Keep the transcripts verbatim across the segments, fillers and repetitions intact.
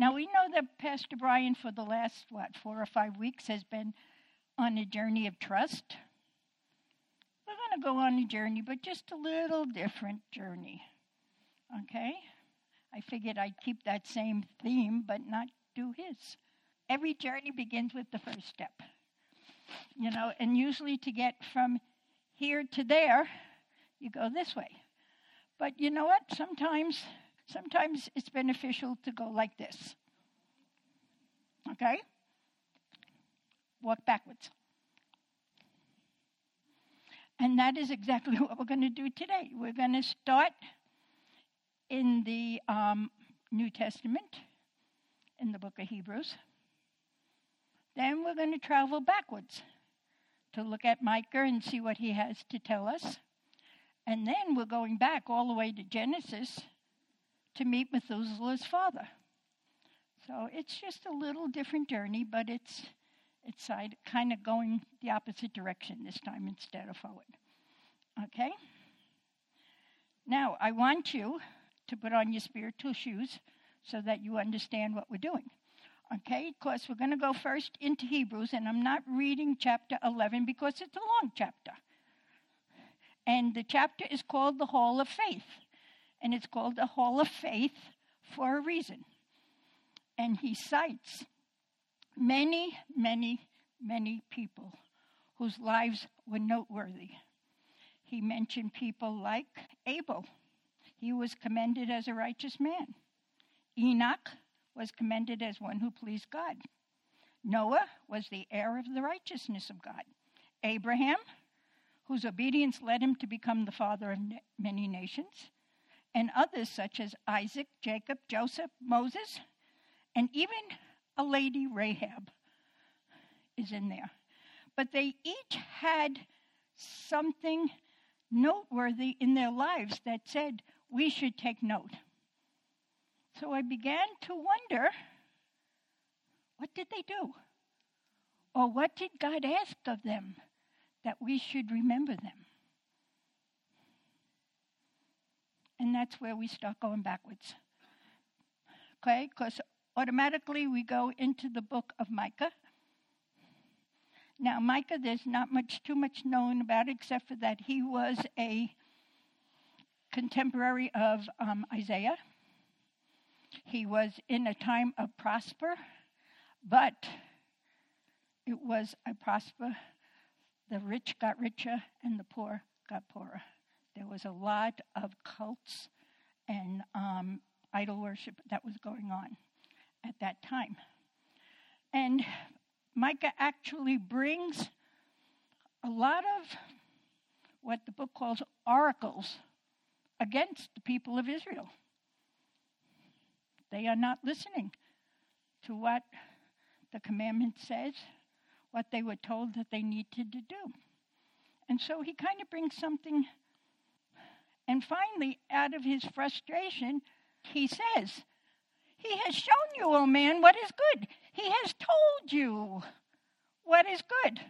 Now, we know that Pastor Brian, for the last, what, four or five weeks, has been on a journey of trust. We're going to go on a journey, but just a little different journey. Okay? I figured I'd keep that same theme, but not do his. Every journey begins with the first step. You know, and usually to get from here to there, you go this way. But you know what? Sometimes, sometimes it's beneficial to go like this. Okay? Walk backwards. And that is exactly what we're going to do today. We're going to start in the um, New Testament, in the book of Hebrews. Then we're going to travel backwards to look at Micah and see what he has to tell us. And then we're going back all the way to Genesis to meet Methuselah's father. So it's just a little different journey, but it's it's kind of going the opposite direction this time instead of forward. Okay? Now, I want you to put on your spiritual shoes so that you understand what we're doing. Okay? Of course, we're going to go first into Hebrews, and I'm not reading chapter eleven because it's a long chapter. And the chapter is called the Hall of Faith. And it's called the Hall of Faith for a reason. And he cites many, many, many people whose lives were noteworthy. He mentioned people like Abel. He was commended as a righteous man. Enoch was commended as one who pleased God. Noah was the heir of the righteousness of God. Abraham, whose obedience led him to become the father of many nations. And others such as Isaac, Jacob, Joseph, Moses, and even a lady, Rahab, is in there. But they each had something noteworthy in their lives that said, we should take note. So I began to wonder, what did they do? Or what did God ask of them that we should remember them? And that's where we start going backwards. Okay, because automatically we go into the book of Micah. Now, Micah, there's not much, too much known about it, except for that he was a contemporary of um, Isaiah. He was in a time of prosper, but it was a prosper. The rich got richer and the poor got poorer. There was a lot of cults and um, idol worship that was going on at that time. And Micah actually brings a lot of what the book calls oracles against the people of Israel. They are not listening to what the commandment says, what they were told that they needed to do. And so he kind of brings something, and finally, out of his frustration, he says, he has shown you, O man, what is good. He has told you what is good.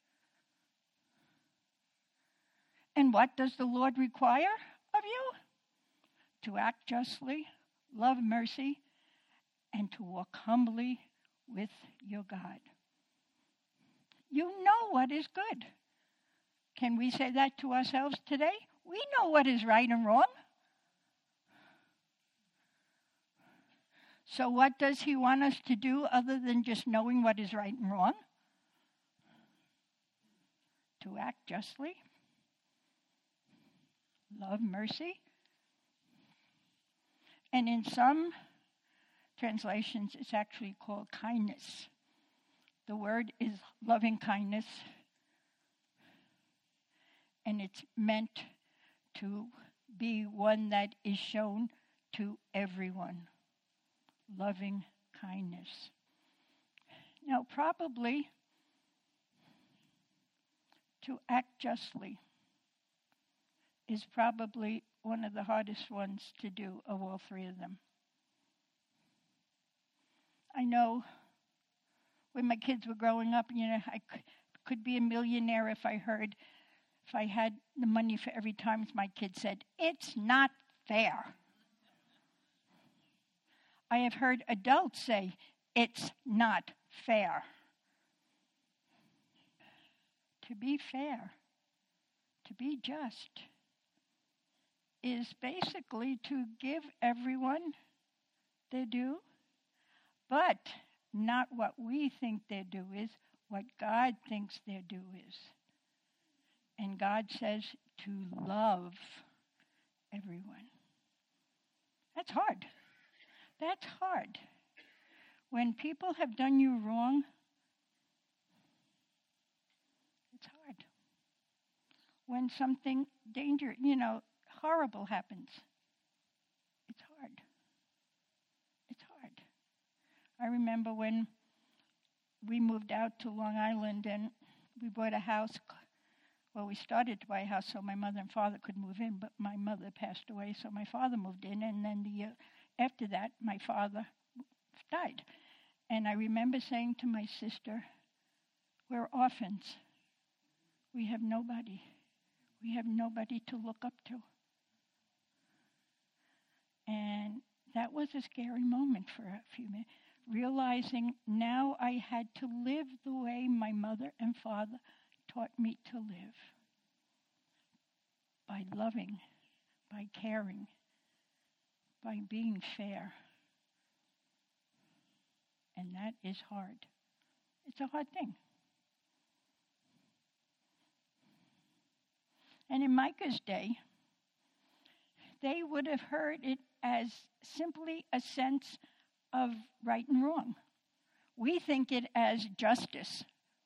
And what does the Lord require of you? To act justly, love mercy, and to walk humbly with your God. You know what is good. Can we say that to ourselves today? We know what is right and wrong. So what does he want us to do other than just knowing what is right and wrong? To act justly, love mercy. And in some translations, it's actually called kindness. The word is loving kindness, and it's meant to be one that is shown to everyone. Loving kindness. Now, probably to act justly is probably one of the hardest ones to do of all three of them. I know when my kids were growing up, you know, I could, could be a millionaire if I heard, if I had the money for every time my kid said, it's not fair. I have heard adults say, it's not fair. To be fair, to be just, is basically to give everyone their due, but not what we think their due is, what God thinks their due is. And God says to love everyone. That's hard. That's hard. When people have done you wrong, it's hard. When something dangerous, you know, horrible happens, it's hard. It's hard. I remember when we moved out to Long Island and we bought a house. Well, we started to buy a house so my mother and father could move in, but my mother passed away, so my father moved in, and then the year after that, my father died. And I remember saying to my sister, we're orphans. We have nobody. We have nobody to look up to. And that was a scary moment for a few minutes, realizing now I had to live the way my mother and father taught me to live. By loving, by caring, by being fair. And that is hard. It's a hard thing. And in Micah's day, they would have heard it as simply a sense of right and wrong. We think it as justice.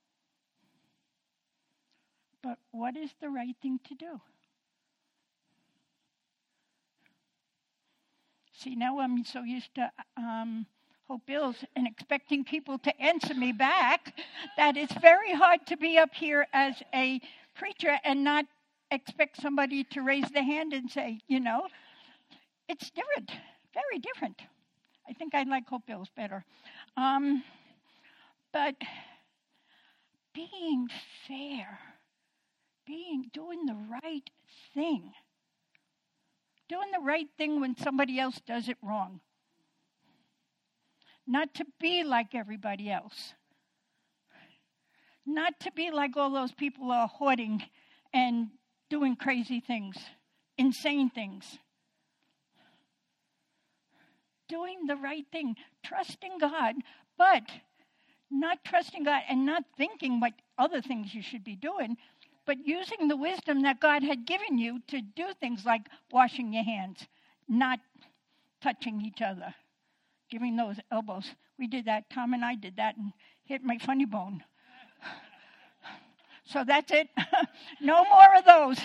But what is the right thing to do? See, now I'm so used to um, Hope Bills and expecting people to answer me back that it's very hard to be up here as a preacher and not expect somebody to raise their hand and say, you know, it's different, very different. I think I like Hope Bills better. Um, but being fair, being, doing the right thing, doing the right thing when somebody else does it wrong. Not to be like everybody else. Not to be like all those people who are hoarding and doing crazy things, insane things. Doing the right thing, trusting God, but not trusting God and not thinking what other things you should be doing, but using the wisdom that God had given you to do things like washing your hands, not touching each other, giving those elbows. We did that. Tom and I did that and hit my funny bone. So that's it. No more of those.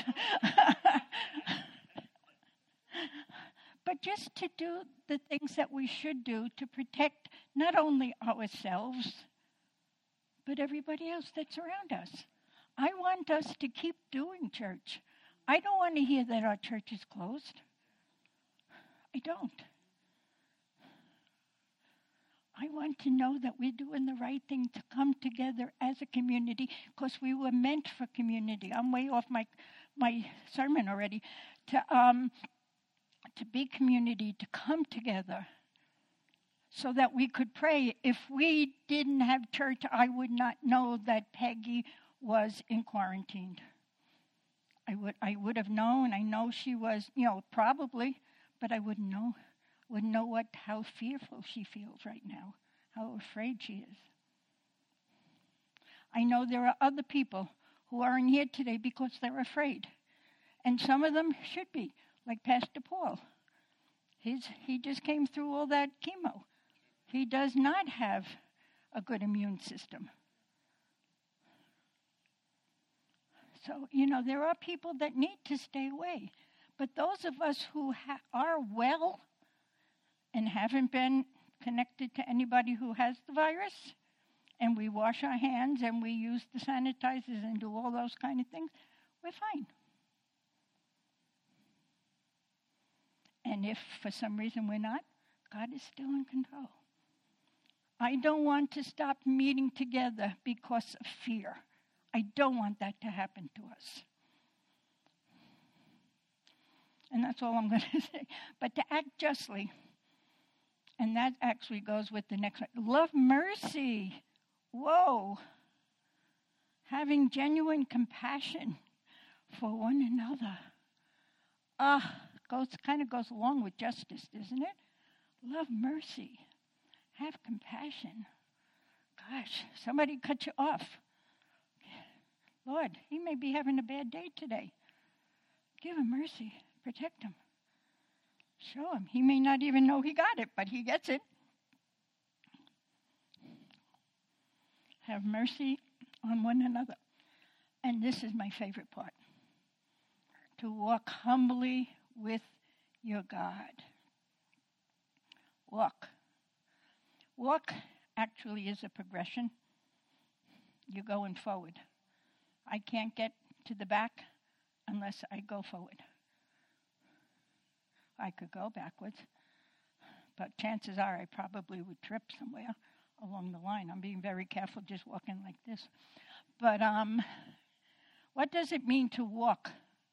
But just to do the things that we should do to protect not only ourselves, but everybody else that's around us. I want us to keep doing church. I don't want to hear that our church is closed. I don't. I want to know that we're doing the right thing to come together as a community because we were meant for community. I'm way off my my sermon already. To um to be community, to come together so that we could pray. If we didn't have church, I would not know that Peggy was in quarantine. I would I would have known. I know she was, you know, probably, but I wouldn't know. Wouldn't know what how fearful she feels right now, how afraid she is. I know there are other people who aren't here today because they're afraid. And some of them should be, like Pastor Paul. He's, he just came through all that chemo. He does not have a good immune system. So, you know, there are people that need to stay away. But those of us who ha- are well and haven't been connected to anybody who has the virus, and we wash our hands and we use the sanitizers and do all those kind of things, we're fine. And if for some reason we're not, God is still in control. I don't want to stop meeting together because of fear. I don't want that to happen to us. And that's all I'm going to say. But to act justly, And that actually goes with the next one. Love mercy. Whoa. Having genuine compassion for one another. Ah, goes kind of goes along with justice, doesn't it? Love mercy. Have compassion. Gosh, somebody cut you off. Lord, he may be having a bad day today. Give him mercy. Protect him. Show him. He may not even know he got it, but he gets it. Have mercy on one another. And this is my favorite part. To walk humbly with your God. Walk. Walk actually is a progression. You're going forward. I can't get to the back unless I go forward. I could go backwards, but chances are I probably would trip somewhere along the line. I'm being very careful just walking like this. But um, what does it mean to walk?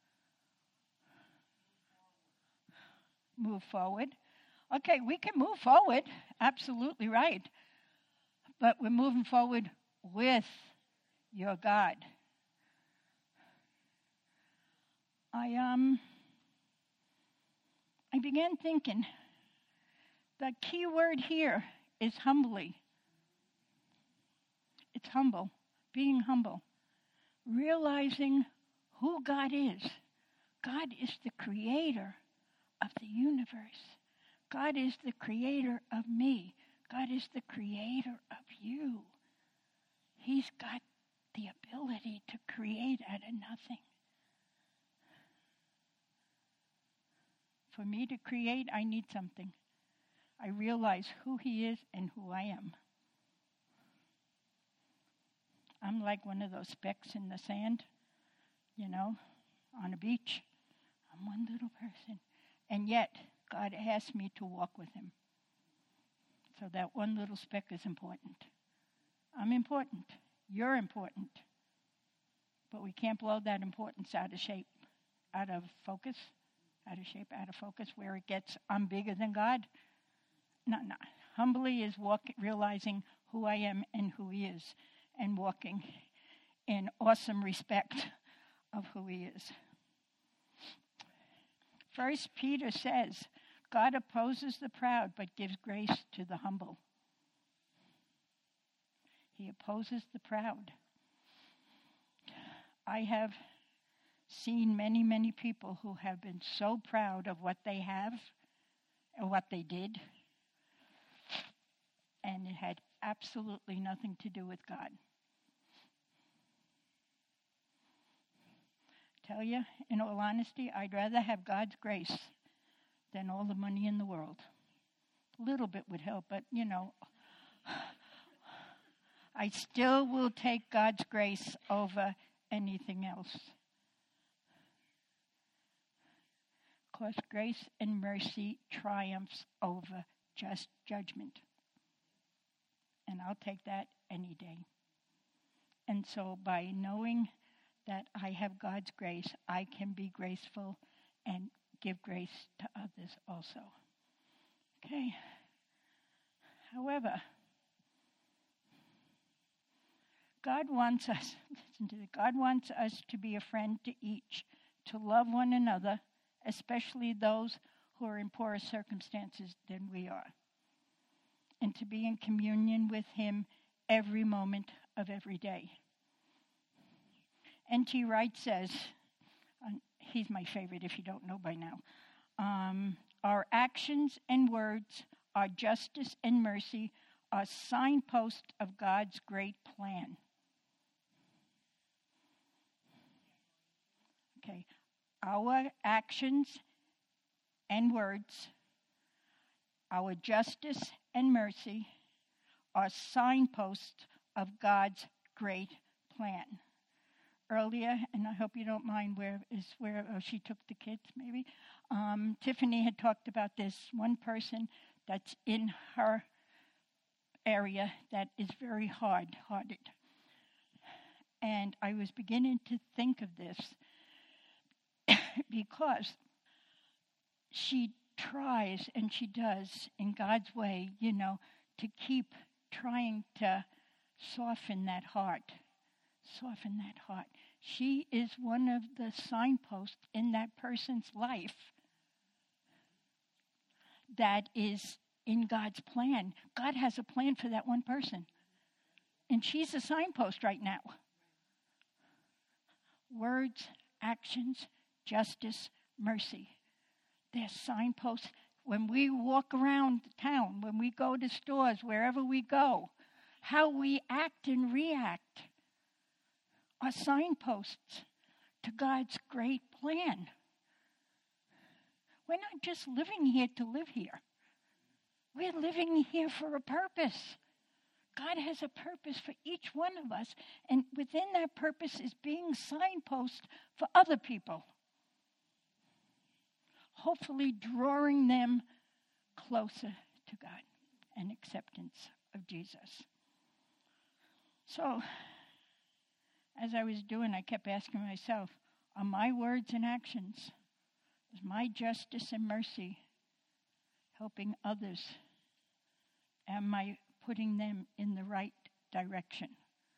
Move forward. Okay, we can move forward. Absolutely right. But we're moving forward with your God. I um I began thinking the key word here is humbly. It's humble, being humble, realizing who God is. God is the creator of the universe. God is the creator of me. God is the creator of you. He's got the ability to create out of nothing. For me to create, I need something. I realize who he is and who I am. I'm like one of those specks in the sand, you know, on a beach. I'm one little person. And yet, God asked me to walk with him. So that one little speck is important. I'm important. You're important. But we can't blow that importance out of shape, out of focus, out of shape, out of focus, where it gets, I'm bigger than God. No, no. Humbly is walk, realizing who I am and who he is, and walking in awesome respect of who he is. First Peter says, God opposes the proud but gives grace to the humble. He opposes the proud. I have seen many, many people who have been so proud of what they have or what they did, and it had absolutely nothing to do with God. Tell you, in all honesty, I'd rather have God's grace than all the money in the world. A little bit would help, but, you know, I still will take God's grace over anything else. Because grace and mercy triumphs over just judgment. And I'll take that any day. And so by knowing that I have God's grace, I can be graceful and give grace to others also. Okay. However, God wants us, listen to it, God wants us to be a friend to each, to love one another, especially those who are in poorer circumstances than we are, and to be in communion with him every moment of every day. N T Wright says, uh, he's my favorite if you don't know by now, um, our actions and words, our justice and mercy are signposts of God's great plan. Okay, our actions and words, our justice and mercy are signposts of God's great plan. Earlier, and I hope you don't mind where is where oh, she took the kids maybe, um, Tiffany had talked about this one person that's in her area that is very hard-hearted. And I was beginning to think of this because she tries, and she does in God's way, you know, to keep trying to soften that heart. Soften that heart. She is one of the signposts in that person's life that is in God's plan. God has a plan for that one person. And she's a signpost right now. Words, actions, justice, mercy. They're signposts. When we walk around town, when we go to stores, wherever we go, how we act and react are signposts to God's great plan. We're not just living here to live here. We're living here for a purpose. God has a purpose for each one of us, and within that purpose is being signposts for other people. Hopefully drawing them closer to God and acceptance of Jesus. So, as I was doing, I kept asking myself, are my words and actions, is my justice and mercy helping others? Am I putting them in the right direction?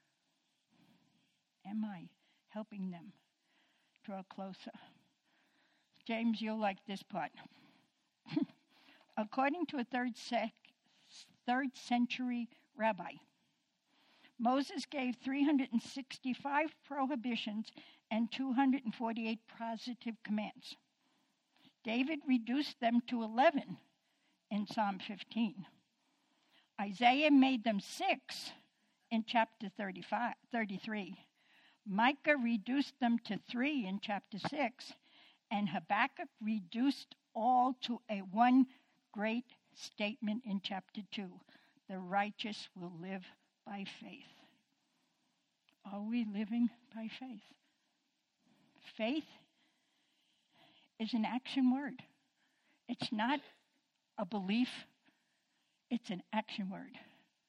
Am I helping them draw closer? James, you'll like this part. According to a third, sec- third century rabbi, Moses gave three hundred sixty-five prohibitions and two hundred forty-eight positive commands. David reduced them to eleven in Psalm fifteen. Isaiah made them six in chapter thirty-five, thirty-three. Micah reduced them to three in chapter six. And Habakkuk reduced all to a one great statement in chapter two. The righteous will live by faith. Are we living by faith? Faith is an action word. It's not a belief. It's an action word.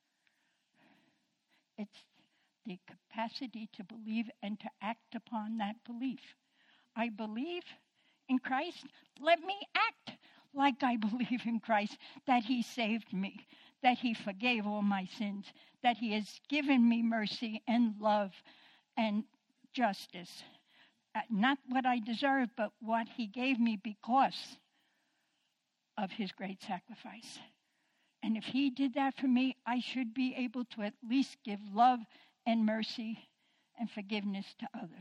It's the capacity to believe and to act upon that belief. I believe in Christ. Let me act like I believe in Christ, that he saved me, that he forgave all my sins, that he has given me mercy and love and justice. Uh, not what I deserve, but what he gave me because of his great sacrifice. And if he did that for me, I should be able to at least give love and mercy and forgiveness to others.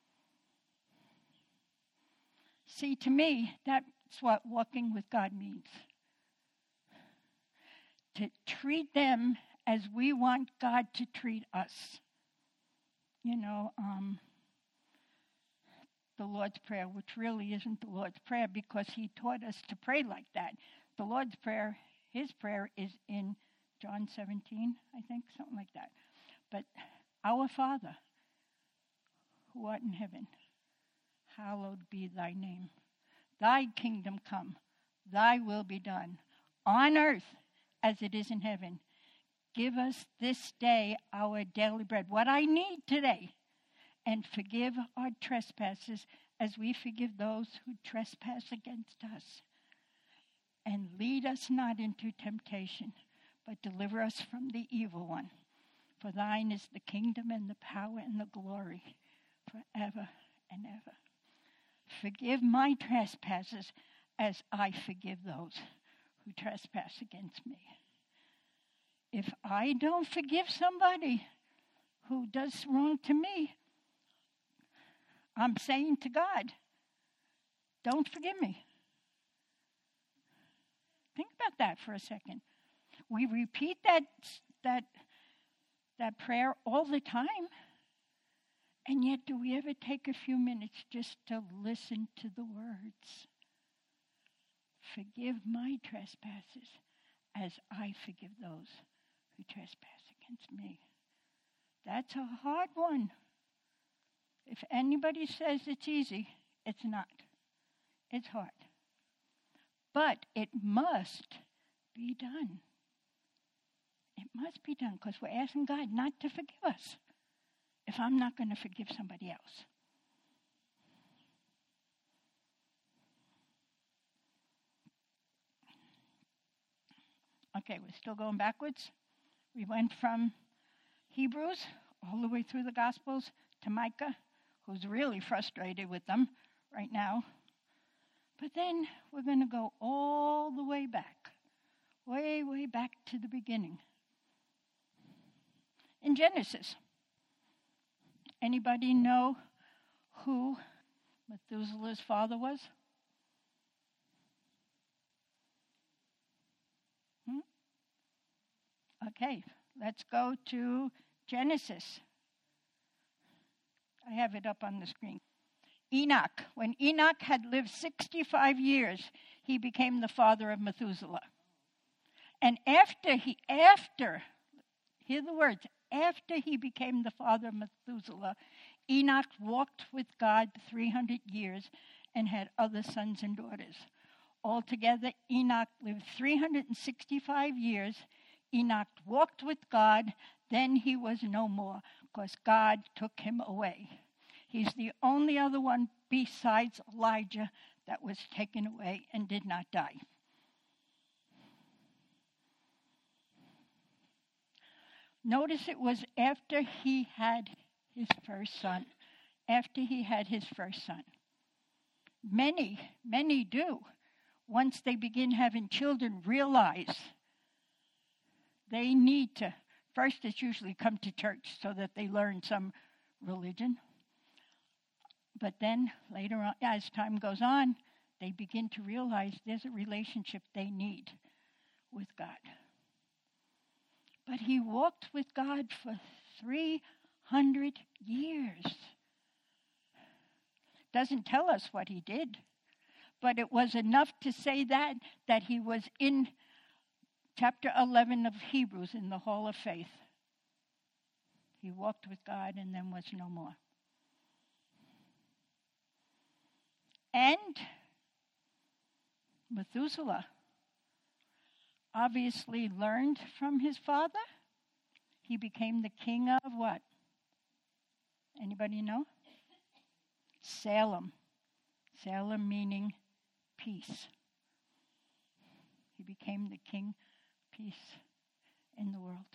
See, to me, that's what walking with God means. To treat them as we want God to treat us. You know, um, the Lord's Prayer, which really isn't the Lord's Prayer because he taught us to pray like that. The Lord's Prayer, his prayer is in John seventeen, I think, something like that. But our Father, who art in heaven, hallowed be thy name. Thy kingdom come, thy will be done, on earth as it is in heaven. Give us this day our daily bread, what I need today, and forgive our trespasses as we forgive those who trespass against us. And lead us not into temptation, but deliver us from the evil one. For thine is the kingdom and the power and the glory forever and ever. Forgive my trespasses as I forgive those who trespass against me. If I don't forgive somebody who does wrong to me, I'm saying to God, don't forgive me. Think about that for a second. We repeat that, that, that prayer all the time. And yet, do we ever take a few minutes just to listen to the words? Forgive my trespasses as I forgive those who trespass against me. That's a hard one. If anybody says it's easy, it's not. It's hard. But it must be done. It must be done because we're asking God not to forgive us if I'm not going to forgive somebody else. Okay, we're still going backwards. We went from Hebrews all the way through the Gospels to Micah, who's really frustrated with them right now. But then we're going to go all the way back, way, way back to the beginning. In Genesis, anybody know who Methuselah's father was? Hmm? Okay, let's go to Genesis. I have it up on the screen. Enoch. When Enoch had lived sixty-five years, he became the father of Methuselah. And after he, after, hear the words, after he became the father of Methuselah, Enoch walked with God three hundred years and had other sons and daughters. Altogether, Enoch lived three hundred sixty-five years. Enoch walked with God, then he was no more, because God took him away. He's the only other one besides Elijah that was taken away and did not die. Notice it was after he had his first son. After he had his first son. Many, many do, once they begin having children, realize they need to, first it's usually come to church so that they learn some religion. But then later on, as time goes on, they begin to realize there's a relationship they need with God. But he walked with God for three hundred years. Doesn't tell us what he did, but it was enough to say that, that he was in chapter eleven of Hebrews in the Hall of Faith. He walked with God and then was no more. And Methuselah obviously learned from his father. He became the king of what? Anybody know? Salem. Salem meaning peace. He became the king of peace in the world.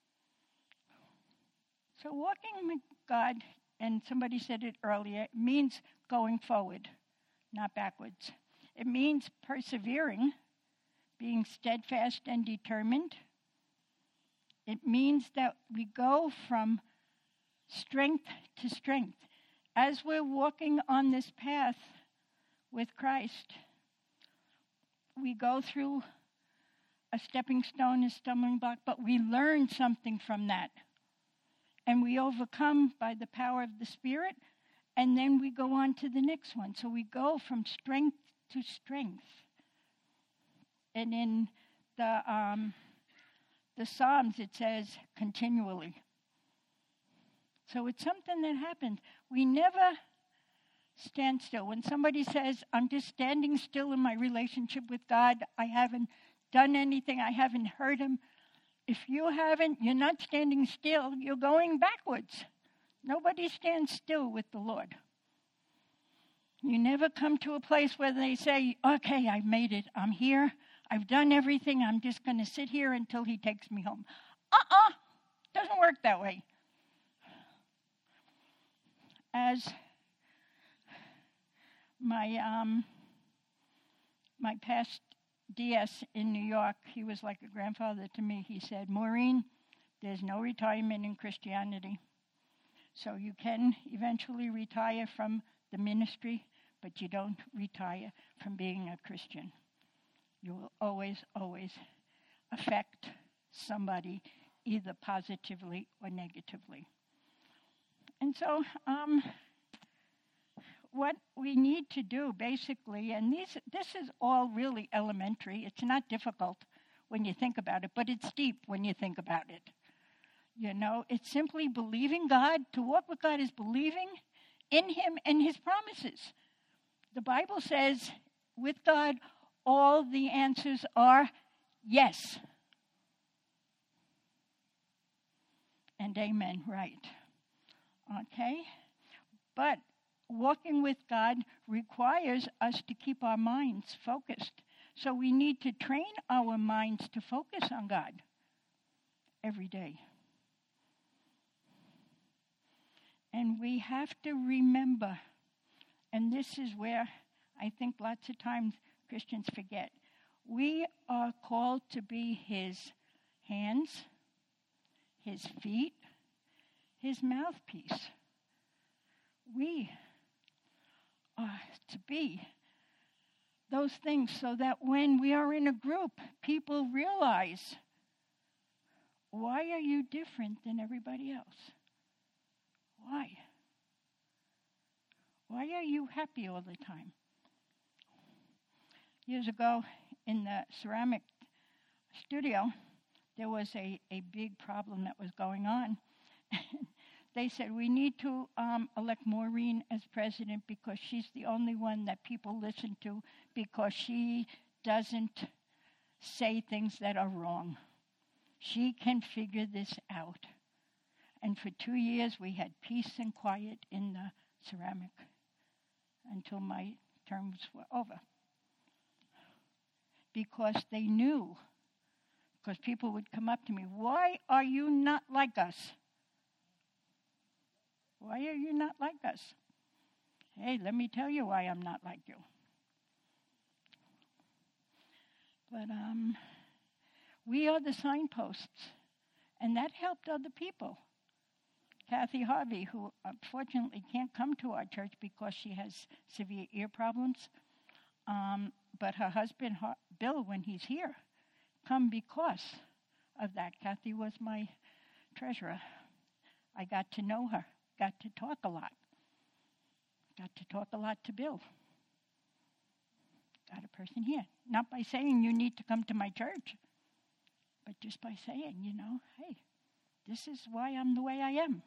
So walking with God, and somebody said it earlier, means going forward, not backwards. It means persevering, being steadfast and determined. It means that we go from strength to strength. As we're walking on this path with Christ, we go through a stepping stone, a stumbling block, but we learn something from that. And we overcome by the power of the Spirit, and then we go on to the next one. So we go from strength to strength. And in the um, the Psalms, it says continually. So it's something that happens. We never stand still. When somebody says, I'm just standing still in my relationship with God, I haven't done anything, I haven't heard him. If you haven't, you're not standing still, you're going backwards. Nobody stands still with the Lord. You never come to a place where they say, okay, I've made it, I'm here, I've done everything, I'm just going to sit here until he takes me home. Uh-uh, doesn't work that way. As my um, my past D S in New York, he was like a grandfather to me. He said, Maureen, there's no retirement in Christianity. So you can eventually retire from the ministry, but you don't retire from being a Christian. You will always, always affect somebody either positively or negatively. And so um, what we need to do basically, and these, this is all really elementary. It's not difficult when you think about it, but it's deep when you think about it. You know, it's simply believing God. To walk with God is believing in him and his promises. The Bible says with God, all the answers are yes. And amen, right. Okay? But walking with God requires us to keep our minds focused So we need to train our minds to focus on God every day. And we have to remember, and this is where I think lots of times Christians forget, we are called to be his hands, his feet, his mouthpiece. We are to be those things so that when we are in a group, people realize, why are you different than everybody else? Why? Why are you happy all the time? Years ago in the ceramic studio, there was a, a big problem that was going on. They said, we need to um, elect Maureen as president because she's the only one that people listen to because she doesn't say things that are wrong. She can figure this out. And for two years, we had peace and quiet in the ceramic until my terms were over. Because they knew, because people would come up to me, why are you not like us? Why are you not like us? Hey, let me tell you why I'm not like you. But um, we are the signposts, and that helped other people. Kathy Harvey, who unfortunately can't come to our church because she has severe ear problems, um, but her husband, Bill, when he's here, come because of that. Kathy was my treasurer. I got to know her, got to talk a lot, got to talk a lot to Bill. Got a person here. Not by saying you need to come to my church, but just by saying, you know, hey, this is why I'm the way I am.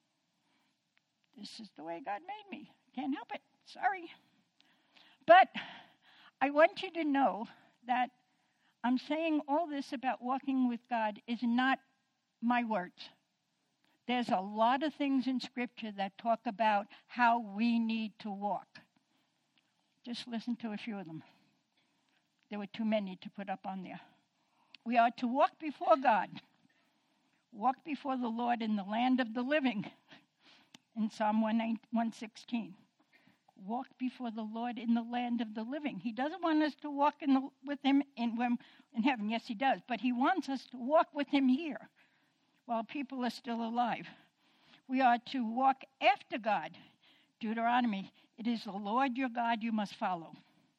This is the way God made me. Can't help it. Sorry. But I want you to know that I'm saying all this about walking with God is not my words. There's a lot of things in Scripture that talk about how we need to walk. Just listen to a few of them. There were too many to put up on there. We are to walk before God. Walk before the Lord in the land of the living. In Psalm one sixteen. Walk before the Lord in the land of the living. He doesn't want us to walk in the, with him in, in heaven. Yes, he does. But he wants us to walk with him here while people are still alive. We are to walk after God. Deuteronomy, it is the Lord your God you must follow.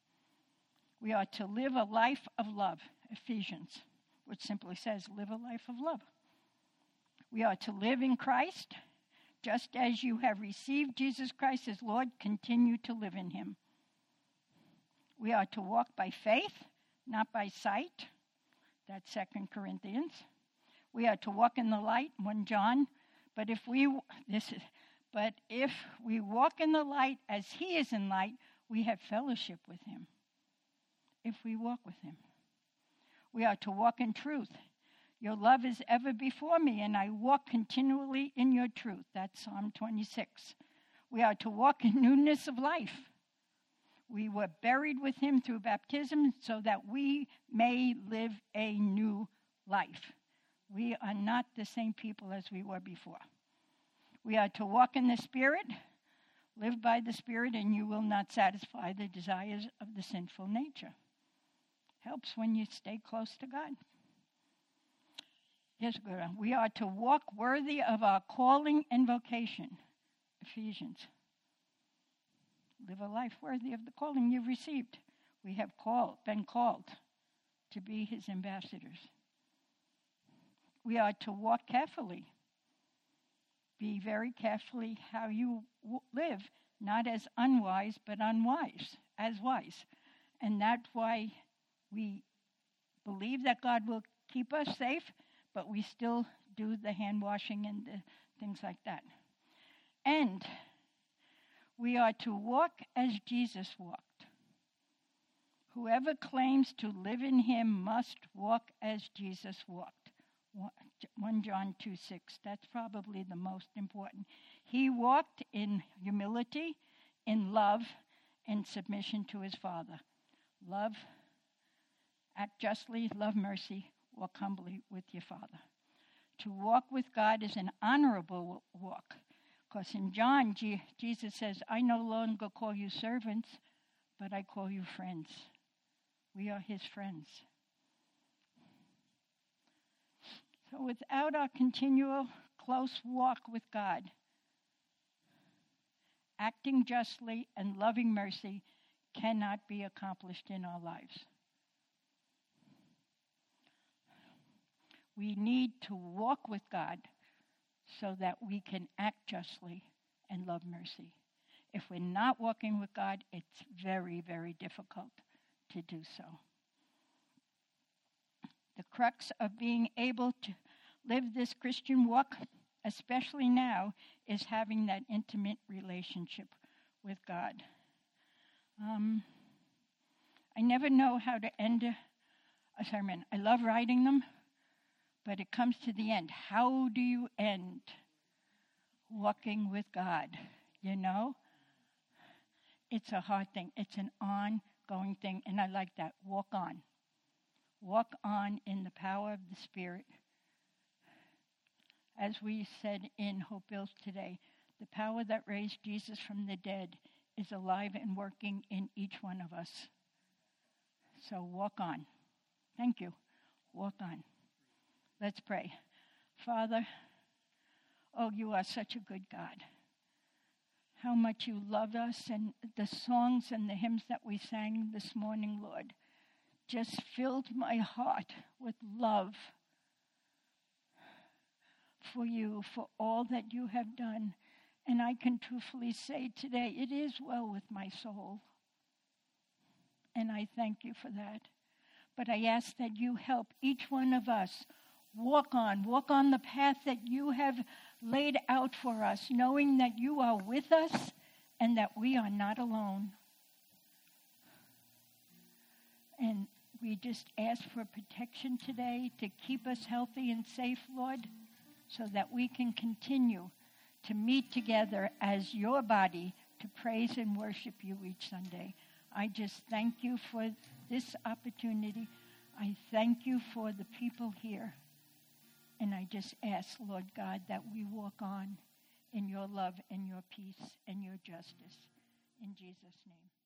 We are to live a life of love. Ephesians, which simply says, live a life of love. We are to live in Christ. Just as you have received Jesus Christ as Lord, continue to live in him. We are to walk by faith, not by sight. That's Second Corinthians. We are to walk in the light, First John. But if we this is but if we walk in the light as he is in light, we have fellowship with him. If we walk with him. We are to walk in truth. Your love is ever before me, and I walk continually in your truth. That's Psalm twenty-six. We are to walk in newness of life. We were buried with him through baptism so that we may live a new life. We are not the same people as we were before. We are to walk in the Spirit, live by the Spirit, and you will not satisfy the desires of the sinful nature. Helps when you stay close to God. Here's a good one. We are to walk worthy of our calling and vocation. Ephesians. Live a life worthy of the calling you've received. We have called, been called to be his ambassadors. We are to walk carefully. Be very carefully how you w- live, not as unwise, but unwise, as wise. And that's why we believe that God will keep us safe, but we still do the hand washing and the things like that. And we are to walk as Jesus walked. Whoever claims to live in him must walk as Jesus walked. First John two six, that's probably the most important. He walked in humility, in love, and submission to his Father. Love, Act justly, love mercy, walk humbly with your Father. To walk with God is an honorable walk. Because in John, G- Jesus says, I no longer call you servants, but I call you friends. We are his friends. So without our continual close walk with God, acting justly and loving mercy cannot be accomplished in our lives. We need to walk with God so that we can act justly and love mercy. If we're not walking with God, it's very, very difficult to do so. The crux of being able to live this Christian walk, especially now, is having that intimate relationship with God. Um, I never know how to end a, a sermon. I love writing them, but it comes to the end. How do you end walking with God? You know? It's a hard thing. It's an ongoing thing, and I like that. Walk on. Walk on in the power of the Spirit. As we said in Hope Hills today, the power that raised Jesus from the dead is alive and working in each one of us. So walk on. Thank you. Walk on. Let's pray. Father, oh, you are such a good God. How much you love us, and the songs and the hymns that we sang this morning, Lord, just filled my heart with love for you, for all that you have done. And I can truthfully say today, it is well with my soul. And I thank you for that. But I ask that you help each one of us walk on, walk on the path that you have laid out for us, knowing that you are with us and that we are not alone. And we just ask for protection today to keep us healthy and safe, Lord, so that we can continue to meet together as your body to praise and worship you each Sunday. I just thank you for this opportunity. I thank you for the people here. And I just ask, Lord God, that we walk on in your love and your peace and your justice. In Jesus' name.